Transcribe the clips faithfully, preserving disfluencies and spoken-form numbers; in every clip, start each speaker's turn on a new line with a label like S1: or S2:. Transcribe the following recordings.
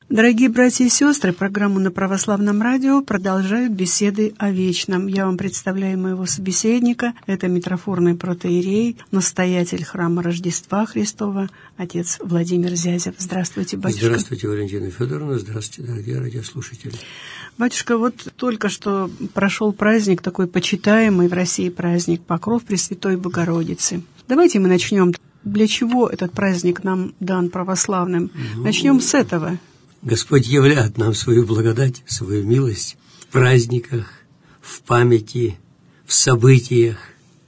S1: Дорогие братья и сестры, программу на Православном радио продолжают беседы о вечном. Я вам представляю моего собеседника. Это митрофорный протоиерей, настоятель храма Рождества Христова, отец Владимир Зязев. Здравствуйте, батюшка.
S2: Здравствуйте, Валентина Федоровна. Здравствуйте, дорогие радиослушатели.
S1: Батюшка, вот только что прошел праздник, такой почитаемый в России праздник Покров Пресвятой Богородицы. Давайте мы начнем. Для чего этот праздник нам дан православным? Ну, начнем с этого.
S2: Господь являет нам свою благодать, свою милость в праздниках, в памяти, в событиях.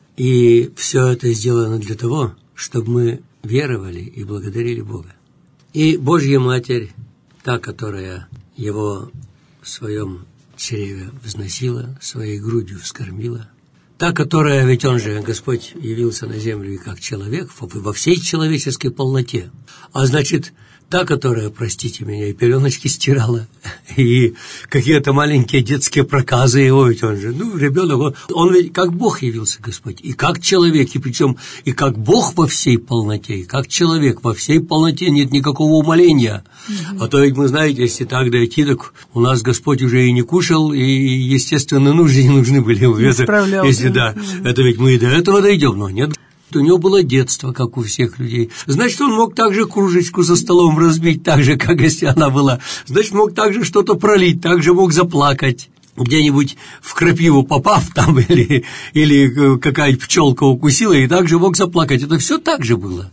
S2: И все это сделано для того, чтобы мы веровали и благодарили Бога. И Божья Матерь, та, которая его в своем чреве взносила, своей грудью вскормила, та, которая, ведь он же, Господь, явился на землю и как человек, во всей человеческой полноте. А значит, та, которая, простите меня, и пеленочки стирала, и какие-то маленькие детские проказы его, ведь он же, ну, ребенок, он, он ведь как Бог явился, Господь, и как человек, и причем и как Бог во всей полноте, и как человек во всей полноте, нет никакого умаления. Mm-hmm. А то ведь мы, знаете, если так дойти, так у нас Господь уже и не кушал, и, естественно, нужны не нужны были. Это, если да, mm-hmm. это ведь мы и до этого дойдем, но нет. У него было детство, как у всех людей. Значит, он мог также кружечку за столом разбить, так же, как если она была. Значит, мог также что-то пролить, также мог заплакать. Где-нибудь в крапиву попав там, или, или какая-нибудь пчелка укусила, и также мог заплакать. Это все так же было.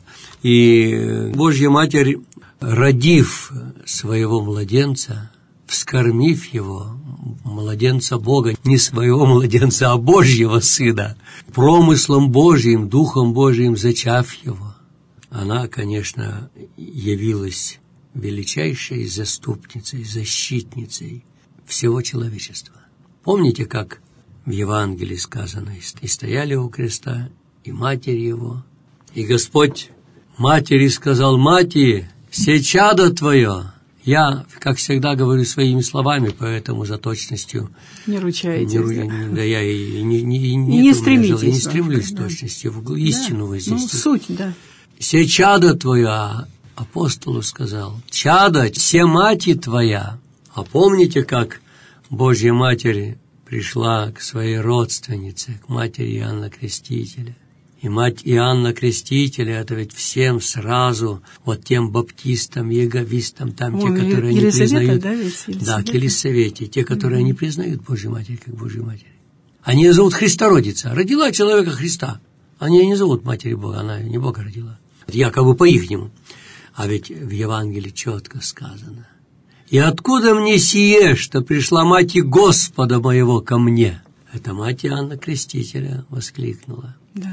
S2: И Божья Матерь, родив своего младенца, вскормив его, младенца Бога, не своего младенца, а Божьего Сына, промыслом Божьим, Духом Божьим зачав его, она, конечно, явилась величайшей заступницей, защитницей всего человечества. Помните, как в Евангелии сказано, и стояли у креста, и матери его, и Господь матери сказал: «Мати, се чадо твое». Я, как всегда, говорю своими словами, поэтому за точностью
S1: не ручаетесь.
S2: Не, да. да, я и не, не, не,
S1: не стремитесь.
S2: Не стремлюсь
S1: да.
S2: к точности, в истину
S1: да.
S2: вот здесь.
S1: Ну, суть, да.
S2: «Се чадо твое», а апостолу сказал, «Чадо, се мати твоя». А помните, как Божья Матерь пришла к своей родственнице, к матери Иоанна Крестителя? И мать Иоанна Крестителя, это ведь всем сразу, вот тем баптистам, еговистам, там Вон, те, которые не признают,
S1: да,
S2: да, к Елисавете, те, которые mm-hmm. не признают Божью Матерь как Божью Матерь. Они ее зовут Христородица, родила человека Христа. Они ее не зовут Матерью Бога, она не Бога родила. Якобы по-ихнему. А ведь в Евангелии четко сказано: «И откуда мне сие, что пришла мать Господа моего ко мне?» Это мать Иоанна Крестителя воскликнула.
S1: Да.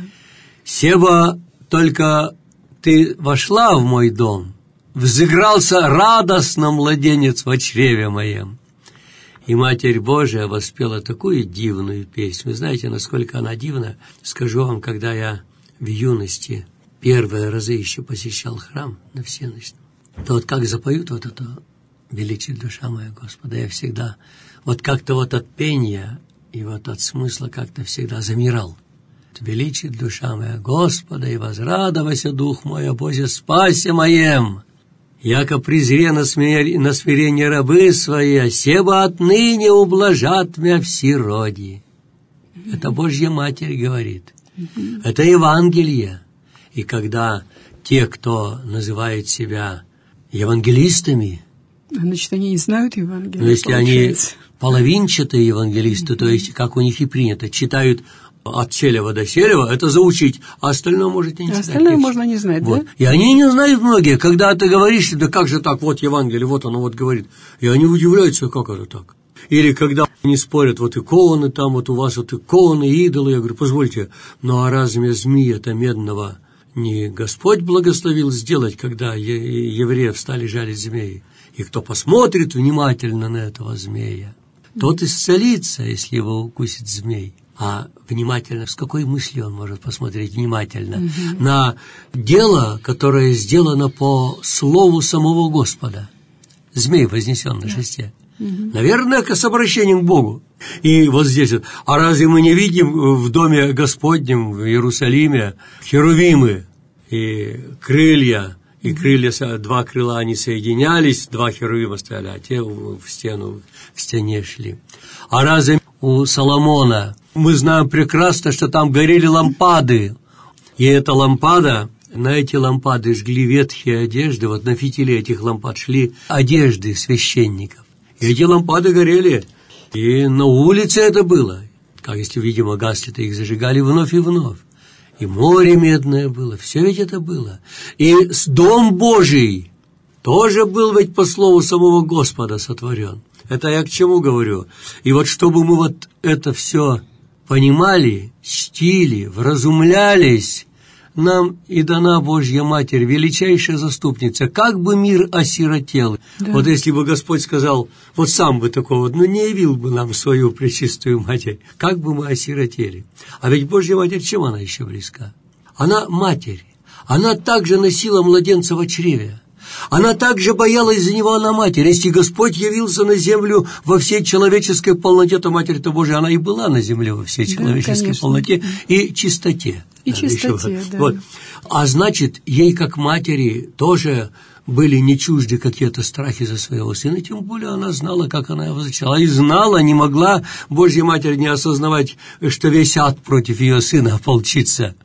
S2: «Себо только ты вошла в мой дом, взыгрался радостно младенец во чреве моем». И Матерь Божия воспела такую дивную песню. Вы знаете, насколько она дивна? Скажу вам, когда я в юности первые разы еще посещал храм на всеночном, то вот как запоют вот это «Величит душа моя Господа», я всегда вот как-то вот от пения и вот от смысла как-то всегда замирал. «Величит душа моя Господа, и возрадовался дух мой о Бозе спасе моем. Яко презре на, смир... на смирение рабы свои, себо отныне ублажат мя все роди». Mm-hmm. Это Божья Матерь говорит. Mm-hmm. Это Евангелие. И когда те, кто называет себя евангелистами,
S1: значит, они не знают Евангелие.
S2: Но если получается. Они половинчатые евангелисты, mm-hmm. то есть, как у них и принято, читают от Селева до Селева, это заучить, а остальное можете не знать.
S1: Остальное можно не знать,
S2: вот.
S1: Да?
S2: И они не знают многие, когда ты говоришь, да как же так, вот Евангелие, вот оно вот говорит, и они удивляются, как это так. Или когда они спорят, вот иконы там, вот у вас вот иконы, идолы, я говорю, позвольте, ну а разве змея-то медного не Господь благословил сделать, когда евреев стали жалить змеи? И кто посмотрит внимательно на этого змея, тот исцелится, если его укусит змей. А внимательно, с какой мыслью он может посмотреть внимательно угу. на дело, которое сделано по слову самого Господа. Змей вознесен на шесте. Угу. Наверное, с обращением к Богу. И вот здесь вот. А разве мы не видим в доме Господнем в Иерусалиме херувимы и крылья И крылья, два крыла, они соединялись, два херувима стояли, а те в стену, в стене шли. А разве у Соломона мы знаем прекрасно, что там горели лампады, и эта лампада, на эти лампады жгли ветхие одежды, вот на фитиле этих лампад шли одежды священников. И эти лампады горели, и на улице это было, как если, видимо, гасли-то их зажигали вновь и вновь. И море медное было, все ведь это было. И Дом Божий тоже был ведь по слову самого Господа сотворен. Это я к чему говорю? И вот чтобы мы вот это все понимали, чтили, вразумлялись, нам и дана Божья Матерь, величайшая заступница. Как бы мир осиротел. Да. Вот если бы Господь сказал, вот сам бы такого, ну не явил бы нам свою пречистую Матерь, как бы мы осиротели. А ведь Божья Матерь, чем она еще близка? Она Матерь. Она также носила младенца в чреве. Она также боялась за него, она Матерь. Если Господь явился на землю во всей человеческой полноте, то Матерь-то Божия, она и была на земле во всей человеческой да, полноте и чистоте.
S1: И чистоте,
S2: еще.
S1: да.
S2: Вот. А значит, ей как матери тоже были не чужды какие-то страхи за своего сына, тем более она знала, как она его зачала. И знала, не могла Божья Матерь не осознавать, что весь ад против ее сына ополчится.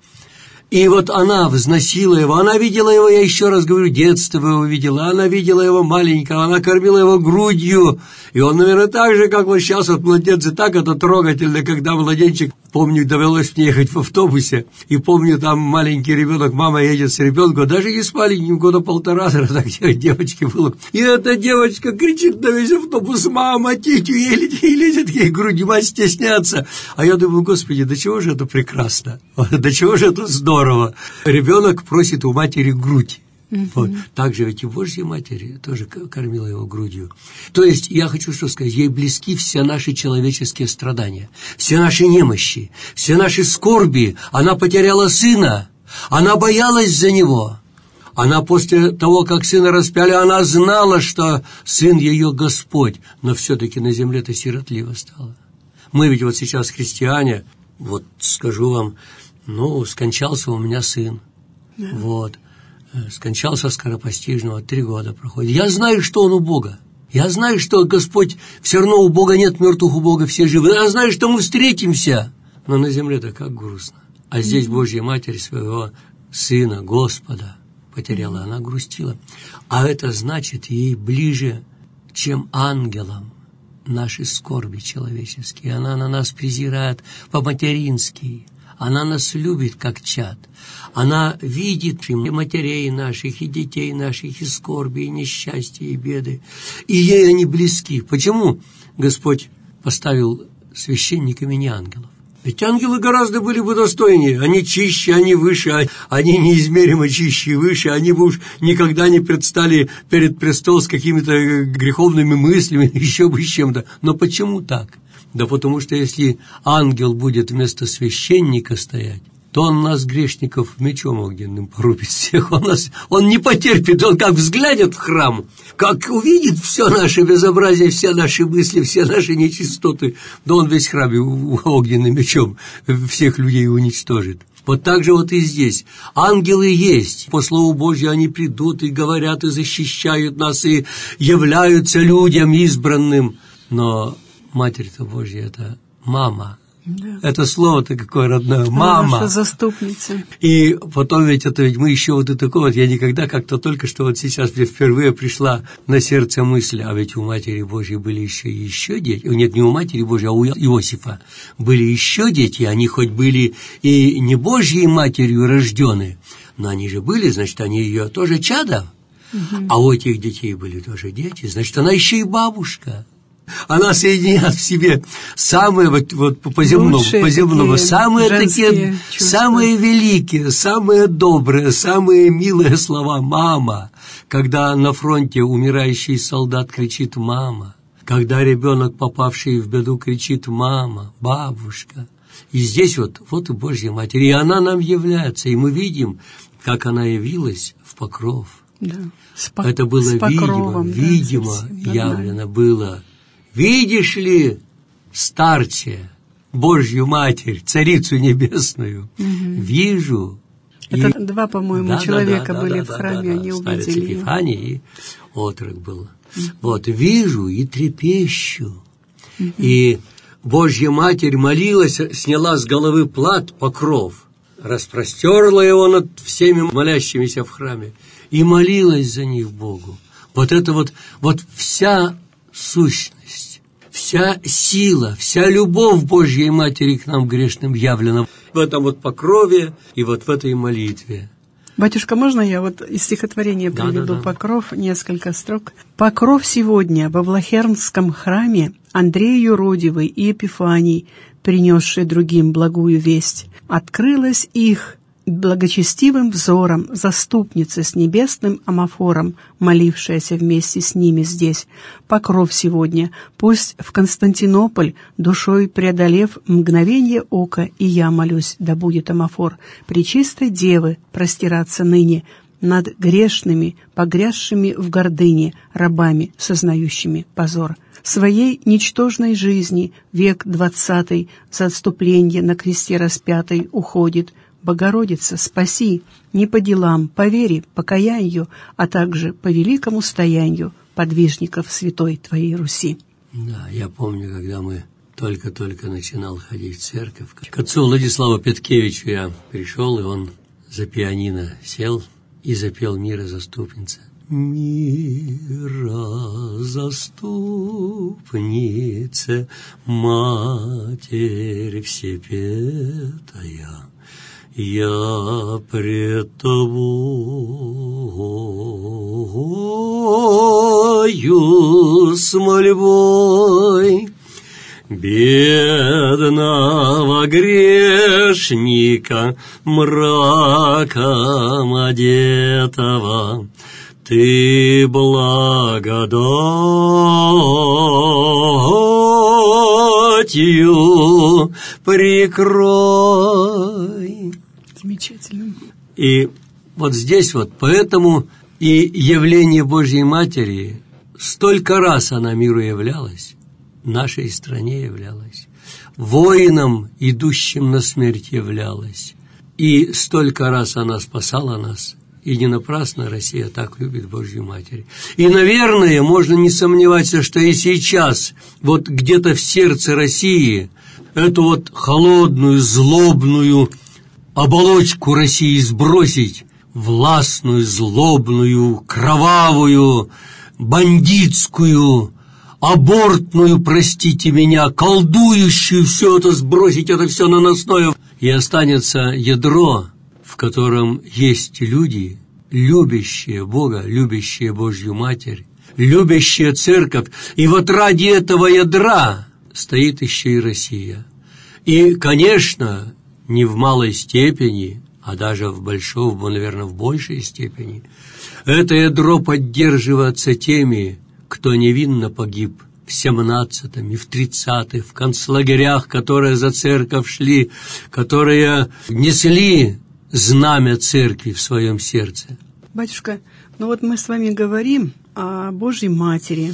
S2: И вот она взносила его, она видела его, я еще раз говорю, детство его видела, она видела его маленького, она кормила его грудью, и он, наверное, так же, как вот сейчас вот младенцы, так это трогательно, когда младенчик, помню, довелось мне ехать в автобусе, и помню, там маленький ребенок, мама едет с ребенком, даже не с маленьким, года полтора, так девочке было, и эта девочка кричит на весь автобус, мама, тетю, и лезет ей грудью, мать стесняться, а я думаю, Господи, до чего же это прекрасно, до чего же это здорово. Ребенок просит у матери грудь. Uh-huh. Вот. Так же ведь и Божья Матери тоже кормила его грудью. То есть, я хочу что сказать, ей близки все наши человеческие страдания, все наши немощи, все наши скорби. Она потеряла сына, она боялась за него. Она после того, как сына распяли, она знала, что сын ее Господь, но все-таки на земле-то сиротливо стало. Мы ведь вот сейчас христиане, вот скажу вам, ну, скончался у меня сын, да. Вот, скончался скоропостижно, три года проходит. Я знаю, что он у Бога, я знаю, что Господь, все равно у Бога нет мертвых, у Бога все живы, я знаю, что мы встретимся, но на земле-то как грустно. А здесь mm-hmm. Божья Матерь своего Сына, Господа, потеряла, она грустила. А это значит, ей ближе, чем ангелам, наши скорби человеческие. Она на нас презирает по-матерински. Она нас любит, как чад. Она видит и матерей наших, и детей наших, и скорби, и несчастья, и беды. И ей они близки. Почему Господь поставил священниками не ангелов? Ведь ангелы гораздо были бы достойнее. Они чище, они выше, они неизмеримо чище и выше. Они бы уж никогда не предстали перед престол с какими-то греховными мыслями, еще бы с чем-то. Но почему так? Да потому что если ангел будет вместо священника стоять, то он нас, грешников, мечом огненным порубит всех. Он, нас, он не потерпит, он как взглянет в храм, как увидит все наше безобразие, все наши мысли, все наши нечистоты, да он весь храм огненным мечом всех людей уничтожит. Вот так же вот и здесь. Ангелы есть. По слову Божьему они придут и говорят, и защищают нас, и являются людям избранным. Но Матерь-то Божья – это мама. Да. Это слово-то какое родное. Мама.
S1: Наша заступница.
S2: И потом ведь это ведь мы еще вот и такое вот, я никогда как-то только что вот сейчас мне впервые пришла на сердце мысль, а ведь у Матери Божьей были еще и еще дети. Нет, не у Матери Божьей, а у Иосифа были еще дети. Они хоть были и не Божьей Матерью рождены, но они же были, значит, они ее тоже чадо. Угу. А у этих детей были тоже дети, значит, она еще и бабушка. Она соединяет в себе самые, вот, вот по земному, по земному самые такие, чувства. Самые великие, самые добрые, самые милые слова «мама». Когда на фронте умирающий солдат кричит «мама», когда ребенок, попавший в беду, кричит «мама», «бабушка». И здесь вот, вот и Божья Матерь, и она нам является, и мы видим, как она явилась в покров.
S1: Да. По,
S2: Это было покровом, видимо, да, видимо явлено было. Видишь ли, старче, Божью Матерь, Царицу Небесную? Угу. Вижу,
S1: Это два, по-моему,
S2: да,
S1: человека
S2: да, да,
S1: были
S2: да,
S1: в
S2: да,
S1: храме,
S2: да, да,
S1: они
S2: старец
S1: увидели
S2: Епифаний и отрок был. Mm-hmm. Вот, вижу и трепещу. Mm-hmm. И Божья Матерь молилась, сняла с головы плат, покров, распростерла его над всеми молящимися в храме и молилась за них Богу. Вот это вот, вот вся сущность, вся сила, вся любовь Божьей Матери к нам грешным явлена в этом вот покрове и вот в этой молитве.
S1: Батюшка, можно я вот из стихотворения приведу
S2: да, да, да.
S1: «Покров», несколько строк? «Покров сегодня во Влахернском храме Андрей Юродивый и Епифаний, принесшие другим благую весть, открылась их благочестивым взором заступница с небесным амафором, молившаяся вместе с ними здесь. Покров сегодня, пусть в Константинополь, душой преодолев мгновенье ока, и я молюсь, да будет амафор, пречистой девы простираться ныне над грешными, погрязшими в гордыне, рабами, сознающими позор. Своей ничтожной жизни век двадцатый за отступление на кресте распятой уходит. Богородица, спаси, не по делам, по вере, покаянию, а также по великому стоянию подвижников святой Твоей Руси».
S2: Да, я помню, когда мы только-только начинал ходить в церковь, к отцу Владиславу Петкевичу я пришел, и он за пианино сел и запел «Мира заступница». Мира заступница, Матерь всепетая, я пред Тобою с мольбой бедного грешника мраком одетого Ты благодатью прикрой.
S1: Замечательно.
S2: И вот здесь вот, поэтому и явление Божьей Матери, столько раз она миру являлась, нашей стране являлась, воинам, идущим на смерть, являлась. И столько раз она спасала нас, и не напрасно Россия так любит Божью Матерь. И, наверное, можно не сомневаться, что и сейчас, вот где-то в сердце России, эту вот холодную, злобную оболочку России сбросить, властную, злобную, кровавую, бандитскую, абортную, простите меня, колдующую, все это сбросить, это все наносное, и останется ядро, в котором есть люди, любящие Бога, любящие Божью Матерь, любящие Церковь, и вот ради этого ядра стоит еще и Россия. И, конечно, не в малой степени, а даже в большой, наверное, в большей степени, это ядро поддерживается теми, кто невинно погиб в семнадцатом и в тридцатых, в концлагерях, которые за церковь шли, которые несли знамя церкви в своем сердце.
S1: Батюшка, ну вот мы с вами говорим о Божьей Матери,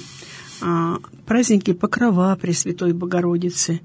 S1: о празднике Покрова Пресвятой Богородицы,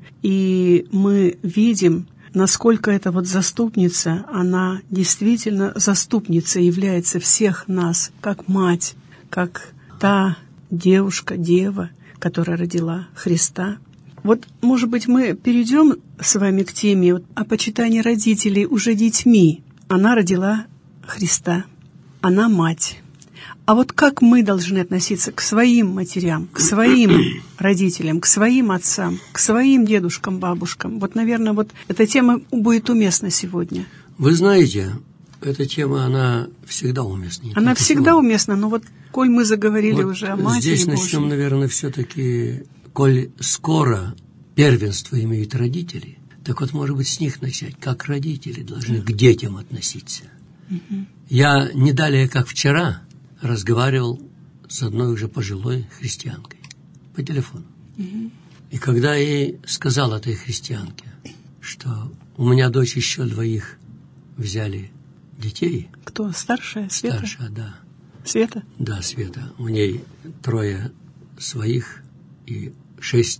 S1: и мы видим, насколько эта вот заступница, она действительно заступницей является всех нас, как мать, как та девушка, дева, которая родила Христа. Вот, может быть, мы перейдем с вами к теме вот, о почитании родителей уже детьми. Она родила Христа, она мать. А вот как мы должны относиться к своим матерям, к своим родителям, к своим отцам, к своим дедушкам, бабушкам? Вот, наверное, вот эта тема будет уместна сегодня.
S2: Вы знаете, эта тема, она всегда уместна.
S1: Она всегда уместна, но вот, коль мы заговорили вот уже о матери
S2: здесь
S1: Божьей.
S2: начнем, наверное, все-таки, коль скоро первенство имеют родители, так вот, может быть, с них начать, как родители должны к детям относиться. Угу. Я не далее, как вчера, разговаривал с одной уже пожилой христианкой по телефону. Угу. И когда я ей сказал этой христианке, что у меня дочь еще двоих взяли детей.
S1: Кто? Старшая? Света?
S2: Старшая, да.
S1: Света?
S2: Да, Света. У ней трое своих и шесть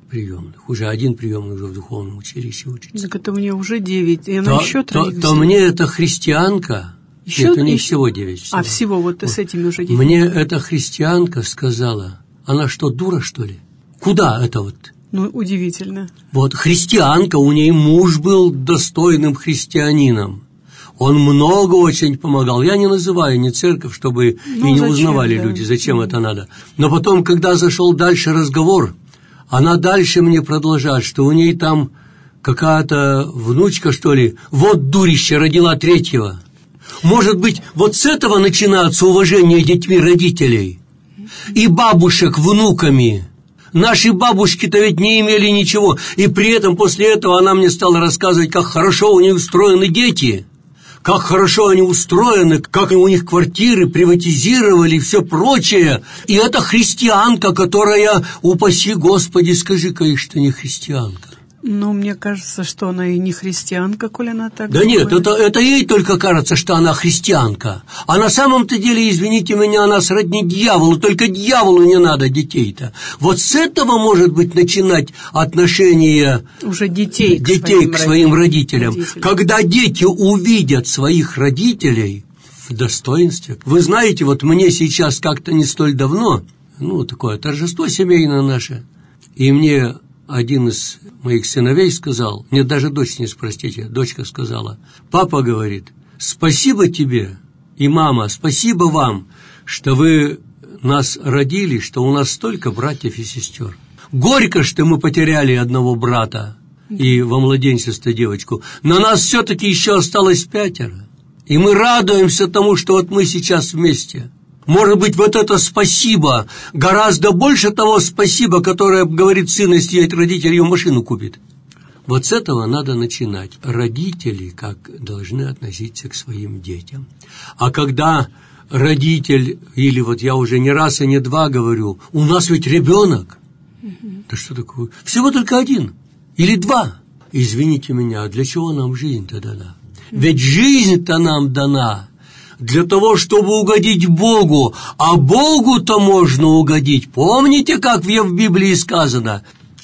S2: приемных. Уже один приемный уже в духовном училище учится.
S1: Так это мне уже девять, и она
S2: то,
S1: еще троих
S2: то, то мне эта христианка,
S1: еще,
S2: это не
S1: еще?
S2: всего девять. Всего.
S1: А всего вот ты вот. С этими уже детьми.
S2: Мне эта христианка сказала, она что, дура, что ли? Куда это вот?
S1: Ну, удивительно.
S2: Вот христианка, у ней муж был достойным христианином. Он много очень помогал. Я не называю ни церковь, чтобы ну, и не зачем, узнавали да. люди, зачем mm-hmm. это надо. Но потом, когда зашел дальше разговор, она дальше мне продолжает, что у ней там какая-то внучка, что ли, вот дурище, родила третьего. Может быть, вот с этого начинается уважение детьми родителей и бабушек внуками. Наши бабушки-то ведь не имели ничего, и при этом после этого она мне стала рассказывать, как хорошо у них устроены дети, как хорошо они устроены, как у них квартиры приватизировали и все прочее. И это христианка, которая, упаси Господи, скажи-ка, что не христианка.
S1: Ну, мне кажется, что она и не христианка, коль она так
S2: Да
S1: думает.
S2: нет, это, это ей только кажется, что она христианка. А на самом-то деле, извините меня, она сродни дьяволу. Только дьяволу не надо детей-то. Вот с этого, может быть, начинать отношения
S1: уже детей,
S2: детей к,
S1: к
S2: своим родителям.
S1: родителям.
S2: Когда дети увидят своих родителей в достоинстве. Вы знаете, вот мне сейчас как-то не столь давно, ну, такое торжество семейное наше, и мне один из моих сыновей сказал, нет, даже дочь не спросите, дочка сказала, папа говорит, спасибо тебе и мама, спасибо вам, что вы нас родили, что у нас столько братьев и сестер. Горько, что мы потеряли одного брата и во младенчестве девочку, но нас все-таки еще осталось пятеро, и мы радуемся тому, что вот мы сейчас вместе. Может быть, вот это спасибо гораздо больше того спасибо, которое говорит сын, если родитель ее машину купит. Вот с этого надо начинать. Родители как должны относиться к своим детям. А когда родитель, или вот я уже не раз и не два говорю, у нас ведь ребенок. Угу. Да что такое? Всего только один или два. Извините меня, а для чего нам жизнь-то дана? Угу. Ведь жизнь-то нам дана для того, чтобы угодить Богу, а Богу-то можно угодить. Помните, как в Библии сказано?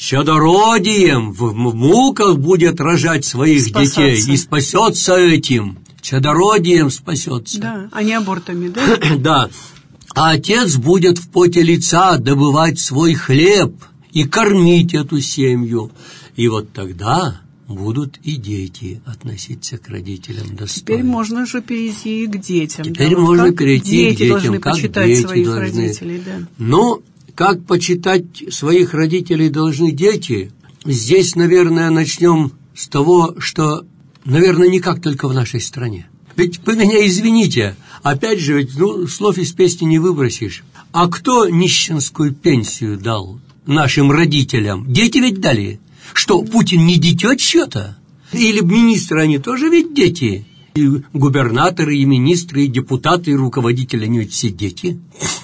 S2: Чадородием в муках будет рожать своих спасаться. Детей и спасется этим. Чадородием спасется.
S1: Да, а не абортами, да?
S2: Да. А отец будет в поте лица добывать свой хлеб и кормить эту семью. И вот тогда будут и дети относиться к родителям достойно.
S1: Теперь можно же перейти к детям.
S2: Теперь
S1: да?
S2: можно
S1: как
S2: перейти
S1: дети
S2: к детям,
S1: должны
S2: как
S1: почитать
S2: дети
S1: своих
S2: должны.
S1: Родителей, да.
S2: Ну, как почитать своих родителей должны дети, здесь, наверное, начнем с того, что, наверное, не как только в нашей стране. Ведь вы меня извините, опять же, ведь ну, слов из песни не выбросишь. А кто нищенскую пенсию дал нашим родителям? Дети ведь дали. Что, Путин не дитё чьё-то? Или министры, они тоже ведь дети? И губернаторы, и министры, и депутаты, и руководители, они ведь все дети.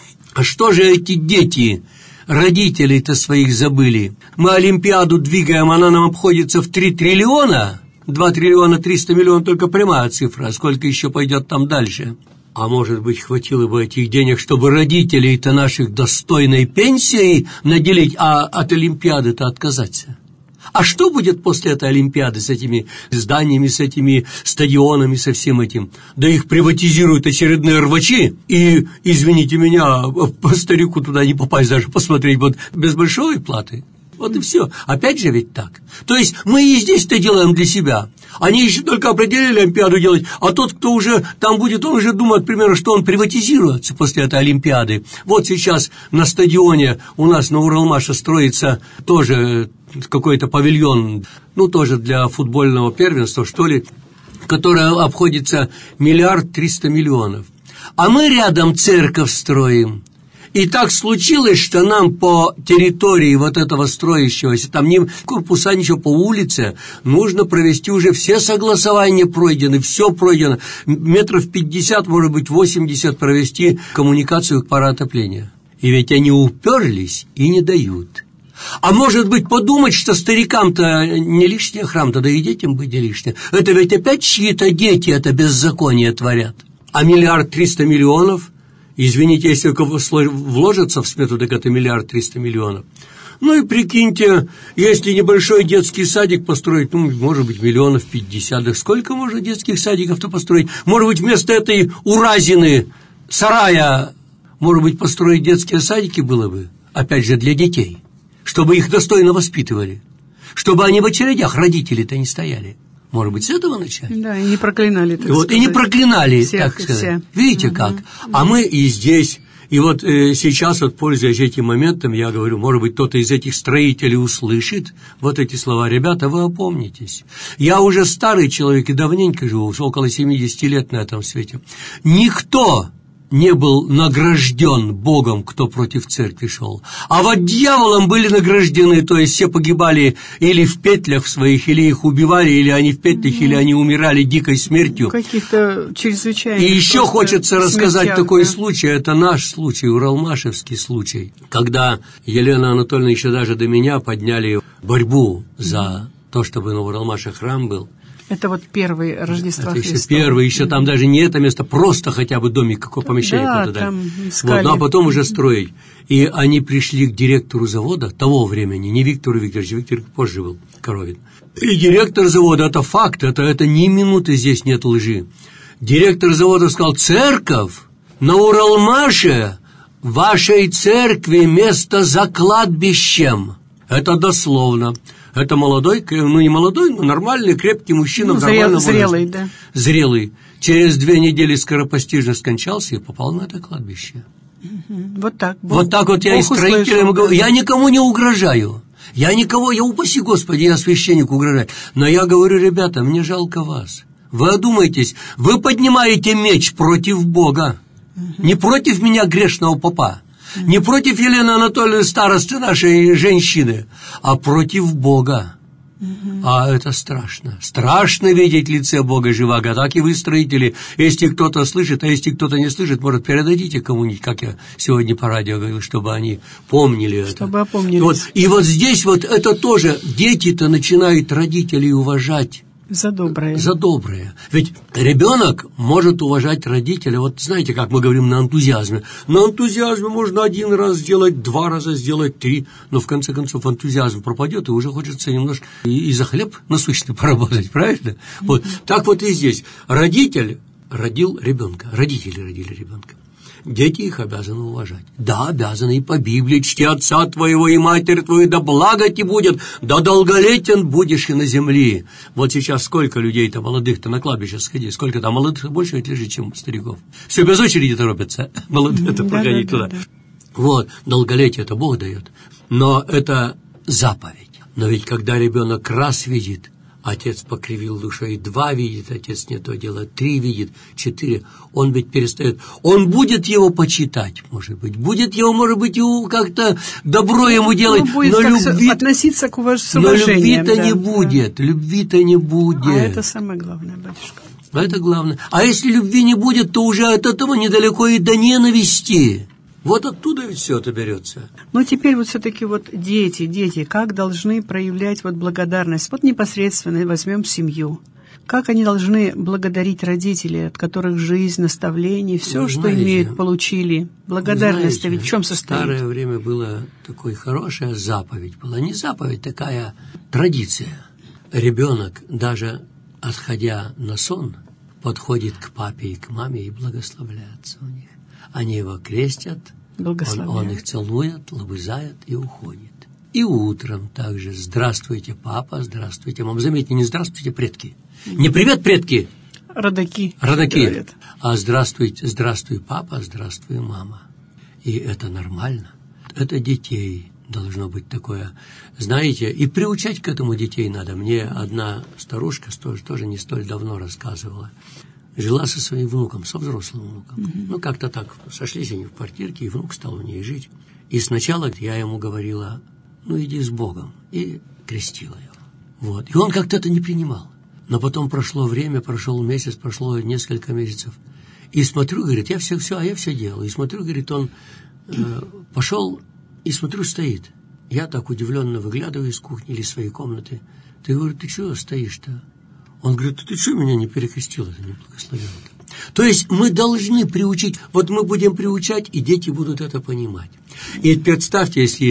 S2: А что же эти дети, родителей-то своих забыли? Мы Олимпиаду двигаем, она нам обходится в три триллиона. два триллиона триста миллионов только прямая цифра, а сколько еще пойдет там дальше? А может быть, хватило бы этих денег, чтобы родителей-то наших достойной пенсией наделить, а от Олимпиады-то отказаться? А что будет после этой Олимпиады с этими зданиями, с этими стадионами, со всем этим? Да их приватизируют очередные рвачи, и, извините меня, по старику туда не попасть, даже посмотреть вот без большой платы. Вот и все. Опять же ведь так. То есть мы и здесь-то делаем для себя. Они еще только определили Олимпиаду делать, а тот, кто уже там будет, он уже думает, к примеру, что он приватизируется после этой Олимпиады. Вот сейчас на стадионе у нас на Уралмаше строится тоже какой-то павильон, ну, тоже для футбольного первенства, что ли, которое обходится миллиард триста миллионов. А мы рядом церковь строим. И так случилось, что нам по территории вот этого строящегося, там не корпуса, ничего, по улице, нужно провести уже все согласования пройдены, все пройдено. Метров пятьдесят, может быть, восемьдесят провести коммуникацию пара отопления. И ведь они уперлись и не дают. А может быть, подумать, что старикам-то не лишний храм, тогда и детям быть не лишнее. Это ведь опять чьи-то дети это беззаконие творят. А миллиард триста миллионов... Извините, если вложится в смету, так это миллиард триста миллионов. Ну и прикиньте, если небольшой детский садик построить, ну, может быть, миллионов пятьдесят, да сколько можно детских садиков-то построить? Может быть, вместо этой уразины, сарая, может быть, построить детские садики было бы, опять же, для детей, чтобы их достойно воспитывали, чтобы они в очередях, родители-то не стояли. Может быть, с этого начать?
S1: Да, и не проклинали, так
S2: вот,
S1: сказать.
S2: И не проклинали,
S1: всех,
S2: так сказать.
S1: Все.
S2: Видите,
S1: угу.
S2: как? А мы и здесь... И вот э, сейчас, вот, пользуясь этим моментом, я говорю, может быть, кто-то из этих строителей услышит вот эти слова. Ребята, вы опомнитесь. Я уже старый человек и давненько живу, около семидесяти лет на этом свете. Никто не был награжден Богом, кто против церкви шел. А вот дьяволом были награждены, то есть все погибали или в петлях своих, или их убивали, или они в петлях, mm-hmm. или они умирали дикой смертью.
S1: Каких-то чрезвычайных.
S2: И еще хочется рассказать
S1: смертях,
S2: такой
S1: да.
S2: случай, это наш случай, уралмашевский случай, когда Елена Анатольевна еще даже до меня подняли борьбу за mm-hmm. то, чтобы на Уралмаше храм был.
S1: Это вот первый Рождество
S2: это
S1: Христова.
S2: еще первый, еще mm-hmm. там даже не это место, просто хотя бы домик, какое помещение
S1: да,
S2: куда-то
S1: там
S2: вот, ну, а потом уже строить. И они пришли к директору завода того времени, не Виктору Викторовичу, Виктор позже был, Коровин. И директор завода, это факт, это, это ни минуты здесь нет лжи. Директор завода сказал: церковь на Уралмаше, вашей церкви место за кладбищем. Это дословно. Это молодой, ну не молодой, но нормальный, крепкий мужчина.
S1: Ну,
S2: в нормальном
S1: зрелый,
S2: возрасте.
S1: да.
S2: Зрелый. Через две недели скоропостижно скончался и попал на это кладбище.
S1: Угу. Вот так.
S2: Бог, вот так вот я и строителям говорю. Я никому не угрожаю. Я никого, я упаси Господи, я священнику угрожаю. Но я говорю, ребята, мне жалко вас. Вы одумайтесь, вы поднимаете меч против Бога. Угу. Не против меня, грешного попа. Не против Елены Анатольевны, старосты нашей женщины, а против Бога. Угу. А это страшно. Страшно видеть лице Бога живаго. Так и вы, строители. Если кто-то слышит, а если кто-то не слышит, может, передадите кому-нибудь, как я сегодня по радио говорил, чтобы они помнили это.
S1: Чтобы опомнились.
S2: Вот. И вот здесь вот это тоже, дети-то начинают родителей уважать.
S1: За доброе.
S2: За доброе. Ведь ребенок может уважать родителя. Вот знаете, как мы говорим на энтузиазме. На энтузиазме можно один раз сделать, два раза сделать, три. Но в конце концов энтузиазм пропадет, и уже хочется немножко и, и за хлеб насущный поработать, правильно? Mm-hmm. Вот. Так вот и здесь. Родитель родил ребенка. Родители родили ребенка. Дети их обязаны уважать. Да, обязаны, и по Библии: чти отца твоего и матерь твою, да благо тебе будет, да долголетен будешь и на земле. Вот сейчас сколько людей-то молодых-то на кладбище сходи, сколько там молодых больше ведь лежит, чем стариков. Все без очереди торопятся молодые-то проходить туда. Да, да, да. Вот, долголетие это Бог дает, но это заповедь. Но ведь когда ребенок раз видит, отец покривил душой, два видит, отец не то делает, три видит, четыре, он ведь перестает. Он будет его почитать, может быть, будет его, может быть, как-то добро ему делать,
S1: ну, будет
S2: но любви,
S1: относиться к уваж... с
S2: уважением. Но любви-то
S1: да,
S2: не будет, да. любви-то не будет.
S1: А это самое главное, батюшка.
S2: А это главное. А если любви не будет, то уже от этого недалеко и до ненависти. Вот оттуда ведь все это берется.
S1: Но теперь вот все-таки вот дети, дети, как должны проявлять вот благодарность? Вот непосредственно возьмем семью. Как они должны благодарить родителей, от которых жизнь, наставление, все, что знаете, имеют, получили? Благодарность-то ведь в чем состоит?
S2: В старое время была такой хорошая заповедь. Была не заповедь, такая традиция. Ребенок, даже отходя на сон, подходит к папе и к маме и благословляется у них. Они его крестят, он, он их целует, лобызает и уходит. И утром также: здравствуйте, папа, здравствуйте, мама. Заметьте, не здравствуйте, предки. Не привет, предки.
S1: Родаки.
S2: Родаки.
S1: Говорят.
S2: А здравствуйте, здравствуй, папа, здравствуй, мама. И это нормально. Это детей должно быть такое. Знаете, и приучать к этому детей надо. Мне одна старушка тоже, тоже не столь давно рассказывала. Жила со своим внуком, со взрослым внуком. Mm-hmm. Ну, как-то так сошлись они в квартирке, и внук стал у ней жить. И сначала я ему говорила: ну, иди с Богом, и крестила его. Вот. И он как-то это не принимал. Но потом прошло время, прошел месяц, прошло несколько месяцев. И смотрю, говорит, я все, все, а я все делал. И смотрю, говорит, он э, пошел, и смотрю, стоит. Я так удивленно выглядываю из кухни или из своей комнаты. Ты, говорю, ты чего стоишь-то? Он говорит: ты что меня не перекрестил, это не благословил? То есть мы должны приучить, вот мы будем приучать, и дети будут это понимать. И представьте, если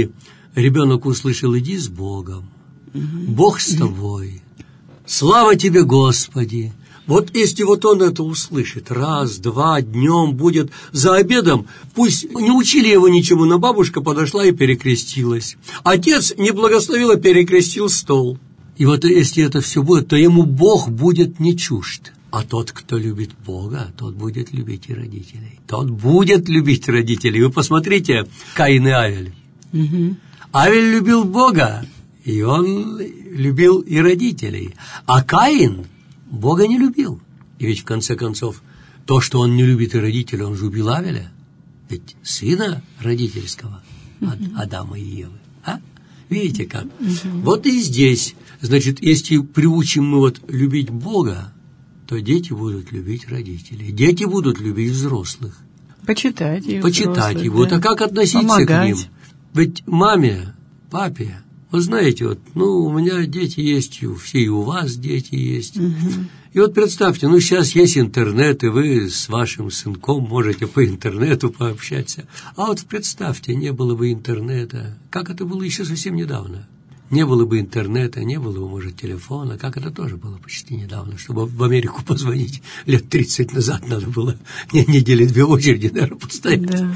S2: ребенок услышал: иди с Богом, Бог с тобой, слава тебе, Господи. Вот если вот он это услышит раз, два, днем будет, за обедом, пусть не учили его ничему, но бабушка подошла и перекрестилась. Отец не благословил, а перекрестил стол. И вот если это все будет, то ему Бог будет не чужд. А тот, кто любит Бога, тот будет любить и родителей. Тот будет любить родителей. Вы посмотрите, Каин и Авель. Угу. Авель любил Бога, и он любил и родителей. А Каин Бога не любил. И ведь в конце концов, то, что он не любит и родителей, он же убил Авеля. Ведь сына родительского от Адама и Евы. А? Видите как? Угу. Вот и здесь. Значит, если приучим мы вот любить Бога, то дети будут любить родителей. Дети будут любить взрослых.
S1: Почитать его.
S2: Почитать взрослых, его. Да. А как относиться Помогать. К ним? Ведь маме, папе, вы знаете, вот, ну, у меня дети есть, и у все, и у вас дети есть. Угу. И вот представьте, ну, сейчас есть интернет, и вы с вашим сынком можете по интернету пообщаться. А вот представьте, не было бы интернета, как это было еще совсем недавно. Не было бы интернета, не было бы, может, телефона, как это тоже было почти недавно, чтобы в Америку позвонить лет тридцать назад надо было недели две очереди, наверное, постоять. Да.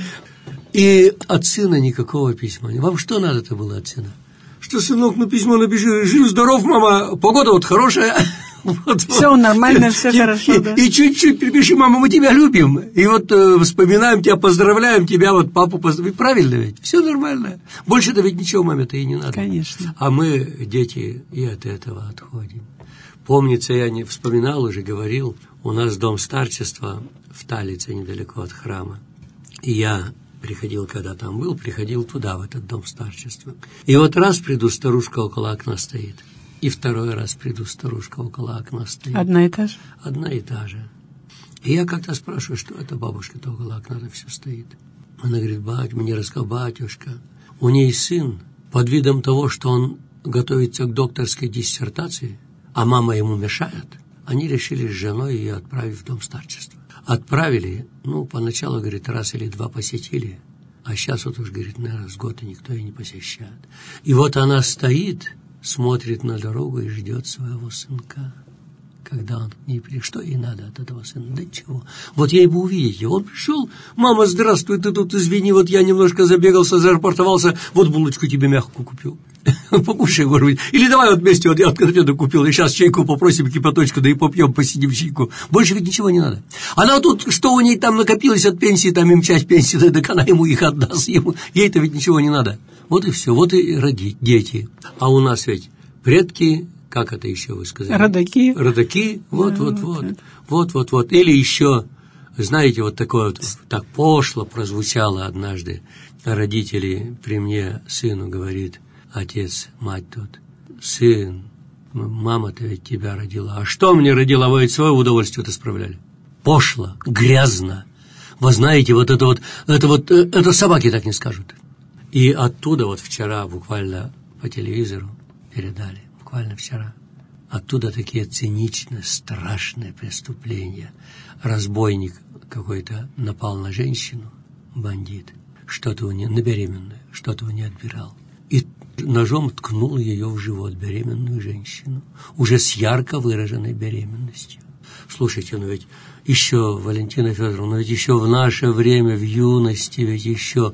S2: И от сына никакого письма. Вам что надо-то было от сына? Что, сынок, ну письмо напиши, жив-здоров, мама, погода вот хорошая. Вот,
S1: все вот. Нормально, все и, хорошо, и, да.
S2: И чуть-чуть перепиши: мама, мы тебя любим. И вот э, вспоминаем тебя, поздравляем тебя, вот папу поздравляем. Правильно ведь? Все нормально. Больше-то ведь ничего маме-то и не надо.
S1: Конечно.
S2: А мы, дети, и от этого отходим. Помнится, я не вспоминал, уже говорил, у нас дом старчества в Талице, недалеко от храма. И я приходил, когда там был, приходил туда, в этот дом старчества. И вот раз приду, старушка около окна стоит. И второй раз приду, старушка около окна стоит.
S1: Одна и та же?
S2: Одна и та же. И я как-то спрашиваю, что это бабушка-то около окна-то все стоит. Она говорит: батюшка, мне рассказал, батюшка, у ней сын, под видом того, что он готовится к докторской диссертации, а мама ему мешает, они решили с женой ее отправить в дом старчества. Отправили, ну, поначалу, говорит, раз или два посетили, а сейчас вот уж, говорит, наверное, с года никто ее не посещает. И вот она стоит, смотрит на дорогу и ждет своего сынка. Когда он к ней придет, что ей надо от этого сына? Да ничего. Вот ей бы увидеть его. Он пришел: мама, здравствуй, ты тут извини, вот я немножко забегался, зарапортовался, вот булочку тебе мягкую купил. Покушай, может быть. Или давай вот вместе, вот я от конфету купил, и сейчас чайку попросим, кипяточку, да и попьем, посидим чайку. Больше ведь ничего не надо. Она тут, что у ней там накопилось от пенсии, там им часть пенсии, так она ему их отдаст. Ему. Ей-то ведь ничего не надо. Вот и все, вот и роди, дети. А у нас ведь предки, как это еще вы сказали?
S1: Родаки.
S2: Родаки, вот, да, вот, вот, вот, вот, вот, вот. Или еще, знаете, вот такое вот, так пошло прозвучало однажды. Родители при мне сыну говорит: отец, мать тут: сын, мама-то ведь тебя родила. А что мне родила? Вы ведь свое удовольствие-то справляли. Пошло, грязно. Вы знаете, вот это вот, это вот, это собаки так не скажут. И оттуда вот вчера буквально по телевизору передали, буквально вчера, оттуда такие циничные, страшные преступления. Разбойник какой-то напал на женщину, бандит, что-то у нее, на беременную, что-то у нее отбирал. И ножом ткнул ее в живот, беременную женщину, уже с ярко выраженной беременностью. Слушайте, ну ведь еще, Валентина Федоровна, ведь еще в наше время, в юности, ведь еще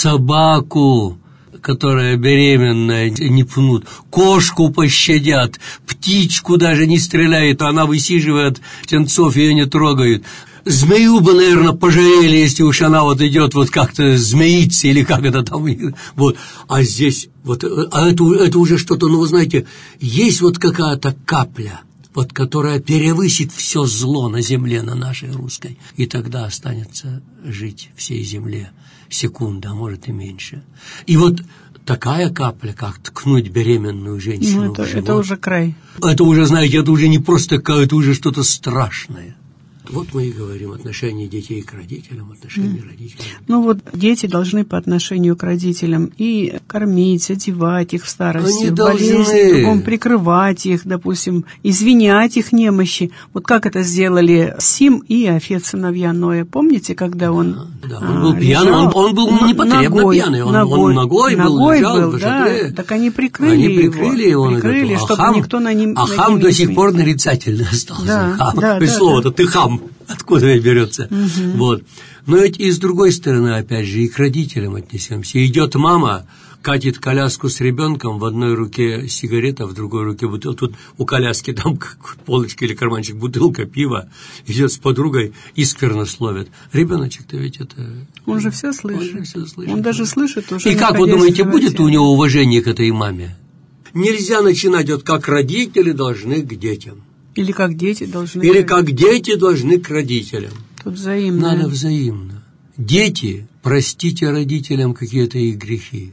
S2: собаку, которая беременная, не пнут, кошку пощадят, птичку даже не стреляет, она высиживает птенцов, ее не трогают. Змею бы, наверное, пожалели, если уж она вот идет вот как-то змеиться или как это там. Вот. А здесь, вот, а это, это уже что-то, ну, вы знаете, есть вот какая-то капля, вот, которая перевысит все зло на земле, на нашей русской, и тогда останется жить всей земле секунда, а может и меньше. И вот такая капля, как ткнуть беременную женщину, ну, это, в живот,
S1: это уже край.
S2: Это уже, знаете, это уже не просто, это уже что-то страшное. вот мы и говорим, отношение детей к родителям, отношение mm. родителей.
S1: Ну вот дети должны по отношению к родителям и кормить, одевать их в старости,
S2: Они
S1: в болезни, другом прикрывать их, допустим, извинять их немощи. Вот как это сделали Сим и Иофет, сыновья Ноя. Помните, когда он
S2: да, да. Он был пьяный, он, он был непотребно
S1: ногой,
S2: пьяный, он
S1: ногой,
S2: он ногой,
S1: ногой
S2: был, лежал
S1: был,
S2: в
S1: да, так они прикрыли,
S2: они прикрыли его,
S1: его прикрыли,
S2: а
S1: чтобы
S2: хам,
S1: никто на ним
S2: а
S1: на
S2: хам
S1: ним
S2: до сих пор нарицательно остался.
S1: Да,
S2: хам.
S1: да,
S2: То есть
S1: да,
S2: слово-то
S1: да.
S2: ты хам, откуда это берется?
S1: Угу.
S2: Вот. Но ведь и с другой стороны, опять же, и к родителям отнесемся. Идет мама, катит коляску с ребенком, в одной руке сигарета, в другой руке бутылка. Тут у коляски там как полочка или карманчик, бутылка пива, идет с подругой и сквернословит. Ребеночек-то ведь это...
S1: Он же все слышит.
S2: Он, же все слышит.
S1: Он даже слышит уже.
S2: И как вы думаете, будет у него уважение к этой маме? Нельзя начинать вот как родители должны к детям.
S1: Или как дети должны...
S2: Или как дети должны к родителям.
S1: Тут взаимно.
S2: Надо взаимно. Дети, простите родителям какие-то их грехи.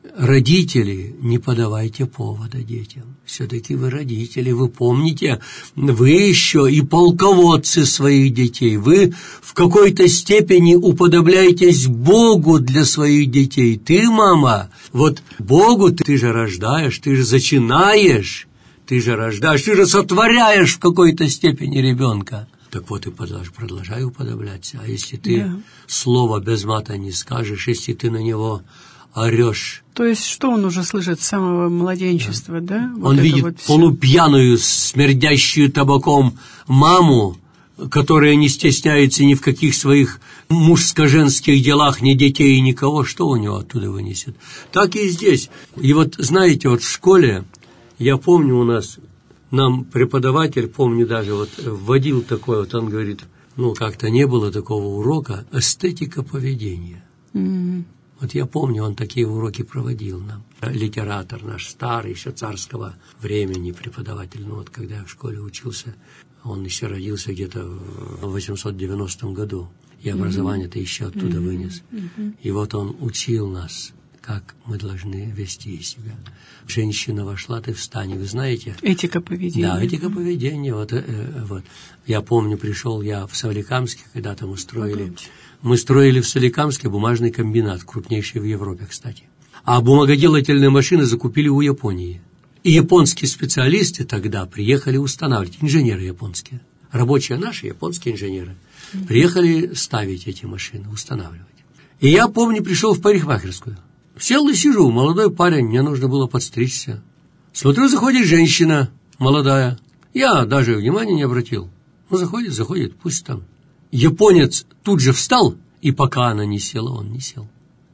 S2: Родители, не подавайте повода детям. Все-таки вы родители, вы помните, вы еще и полководцы своих детей. Вы в какой-то степени уподобляетесь Богу для своих детей. Ты, мама, вот Богу ты же рождаешь, ты же зачинаешь, ты же рождаешь, ты же сотворяешь в какой-то степени ребенка. Так вот и продолжай уподобляться. А если ты да. слово без мата не скажешь, если ты на него орешь.
S1: То есть что он уже слышит с самого младенчества, да? да? Вот
S2: он видит
S1: вот
S2: полупьяную, смердящую табаком маму, которая не стесняется ни в каких своих мужско-женских делах, ни детей, никого. Что у него оттуда вынесет? Так и здесь. И вот, знаете, вот в школе, я помню у нас, нам преподаватель, помню даже, вот вводил такой, вот он говорит, ну, как-то не было такого урока, эстетика поведения.
S1: Mm-hmm.
S2: Вот я помню, он такие уроки проводил нам. Литератор наш, старый, еще царского времени преподаватель. Ну вот когда я в школе учился, он еще родился где-то в восемьсот девяностом году. И образование-то еще оттуда mm-hmm. вынес. Mm-hmm. И вот он учил нас, как мы должны вести себя. Женщина вошла, ты встань, вы знаете?
S1: Этика поведения.
S2: Да, этика поведения. Вот, э, вот. Я помню, пришел я в Соликамске, когда там устроили... Mm-hmm. Мы строили в Соликамске бумажный комбинат, крупнейший в Европе, кстати. А бумагоделательные машины закупили у Японии. И японские специалисты тогда приехали устанавливать, инженеры японские, рабочие наши, японские инженеры, приехали ставить эти машины, устанавливать. И я, помню, пришел в парикмахерскую. Сел и сижу, молодой парень, мне нужно было подстричься. Смотрю, заходит женщина молодая. Я даже внимания не обратил. Ну, заходит, заходит, пусть там. Японец тут же встал, и пока она не села, он не сел.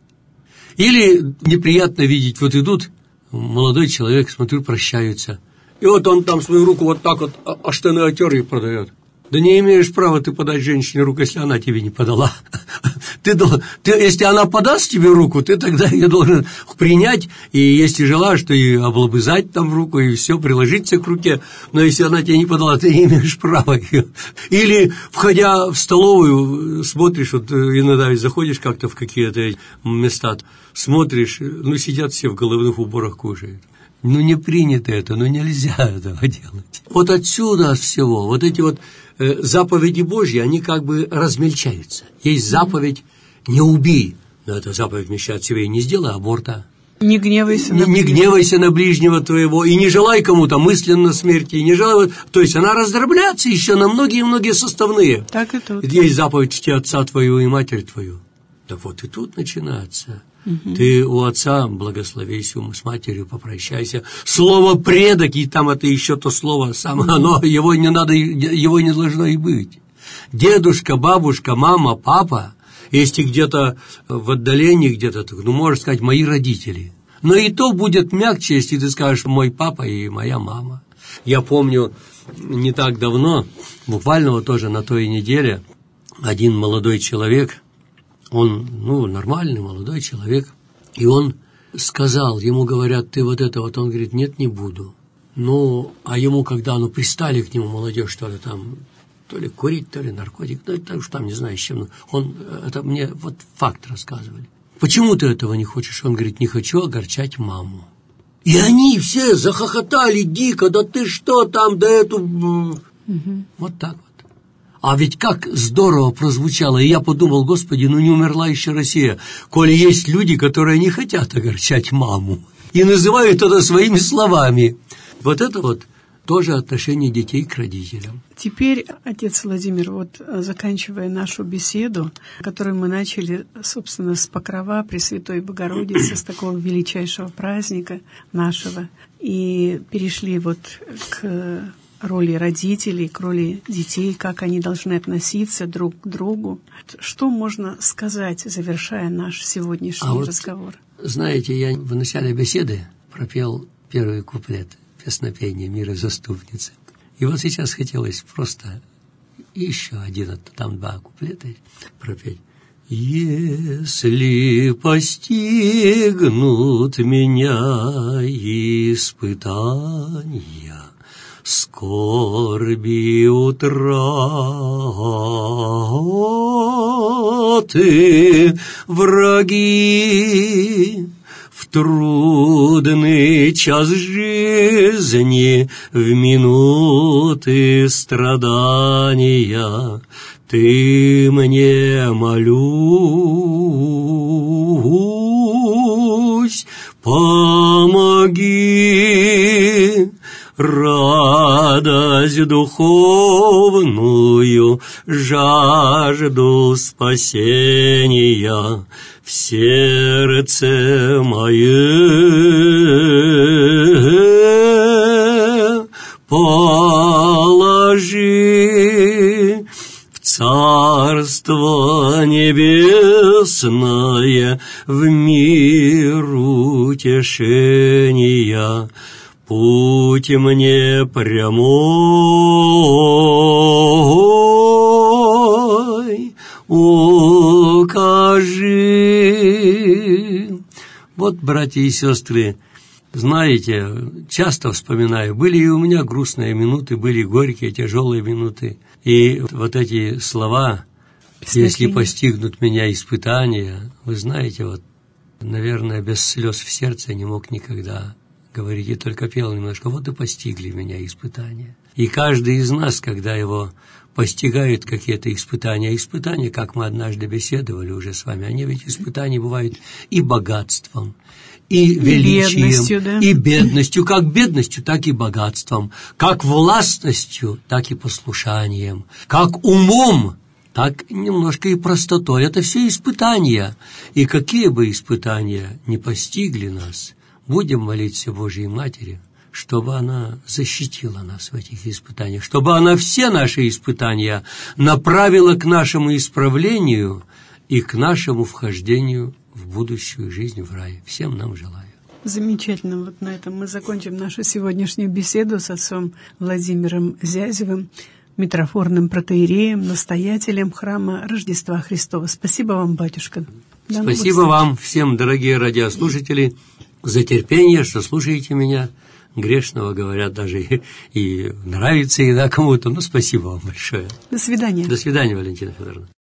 S2: Или неприятно видеть, вот идут, молодой человек, смотрю, прощаются. И вот он там свою руку вот так вот, а штаны отер и продает. Да не имеешь права ты подать женщине руку, если она тебе не подала. Ты, ты, если она подаст тебе руку, ты тогда ее должен принять, и если желаешь, то и облобызать там в руку, и все, приложиться к руке. Но если она тебе не подала, ты не имеешь права ее. Или, входя в столовую, смотришь, вот иногда заходишь как-то в какие-то места, смотришь, ну, сидят все в головных уборах, кушают. Ну, не принято это, ну, нельзя этого делать. Вот отсюда от всего, вот эти вот э, заповеди Божьи, они как бы размельчаются. Есть заповедь «не убей», но эта заповедь вмещает в себе «не сделай аборта».
S1: Не гневайся на
S2: не, не гневайся на ближнего твоего, и не желай кому-то мысленно смерти, и не желай... То есть она раздробляется еще на многие-многие составные.
S1: Так и тут.
S2: Есть заповедь «чти отца твоего и матерь твою». Да вот и тут начинается. Угу. Ты у отца благословейся, с матерью попрощайся. Слово «предок», и там это еще то слово самое, оно, его не надо, его не должно и быть. Дедушка, бабушка, мама, папа, если где-то в отдалении, где-то, ну, можешь сказать, мои родители. Но и то будет мягче, если ты скажешь «мой папа» и «моя мама». Я помню, не так давно, буквально вот тоже на той неделе, один молодой человек, он, ну, нормальный молодой человек, и он сказал, ему говорят, ты вот это вот, он говорит, нет, не буду. Ну, а ему, когда, ну, пристали к нему молодежь, что ли, там, то ли курить, то ли наркотик, ну, это уж там, не знаю, с чем, он, это мне вот факт рассказывали. Почему ты этого не хочешь? Он говорит, не хочу огорчать маму. И они все захохотали дико, да ты что там, да эту... Угу. Вот так вот. А ведь как здорово прозвучало, и я подумал, Господи, ну не умерла еще Россия, коли есть люди, которые не хотят огорчать маму и называют это своими словами. Вот это вот тоже отношение детей к родителям.
S1: Теперь, отец Владимир, вот заканчивая нашу беседу, которую мы начали, собственно, с Покрова Пресвятой Богородицы, с такого величайшего праздника нашего, и перешли вот к роли родителей, к роли детей, как они должны относиться друг к другу. Что можно сказать, завершая наш сегодняшний а разговор?
S2: Вот, знаете, я в начале беседы пропел первый куплет песнопения «Мира заступницы». И вот сейчас хотелось просто еще один, там два куплета пропеть. Если постигнут меня испытания, скорби утраты, враги, в трудный час жизни, в минуты страдания, ты мне, молюсь, помоги, радость духовную, жажду спасения в сердце мое положи, в Царство Небесное, в мир утешения, путь мне прямой укажи. Вот, братья и сестры, знаете, часто вспоминаю, были и у меня грустные минуты, были горькие, тяжелые минуты. И вот эти слова, если постигнут меня испытания, вы знаете, вот, наверное, без слез в сердце не мог никогда говорить, и только пел немножко, вот и постигли меня испытания. И каждый из нас, когда его постигают какие-то испытания, испытания, как мы однажды беседовали уже с вами, они ведь испытания бывают и богатством, и величием, и бедностью, да? и бедностью, как бедностью, так и богатством, как властностью, так и послушанием, как умом, так немножко и простотой. Это все испытания. И какие бы испытания не постигли нас, будем молиться Божьей Матери, чтобы она защитила нас в этих испытаниях, чтобы она все наши испытания направила к нашему исправлению и к нашему вхождению в будущую жизнь в рай. Всем нам желаю.
S1: Замечательно. Вот на этом мы закончим нашу сегодняшнюю беседу с отцом Владимиром Зязевым, митрофорным протоиереем, настоятелем храма Рождества Христова. Спасибо вам, батюшка.
S2: До Спасибо вам всем, дорогие радиослушатели, за терпение, что слушаете меня. Грешного, говорят, даже и, и нравится еда кому-то. Ну, спасибо вам большое.
S1: До свидания.
S2: До свидания, Валентина Федоровна.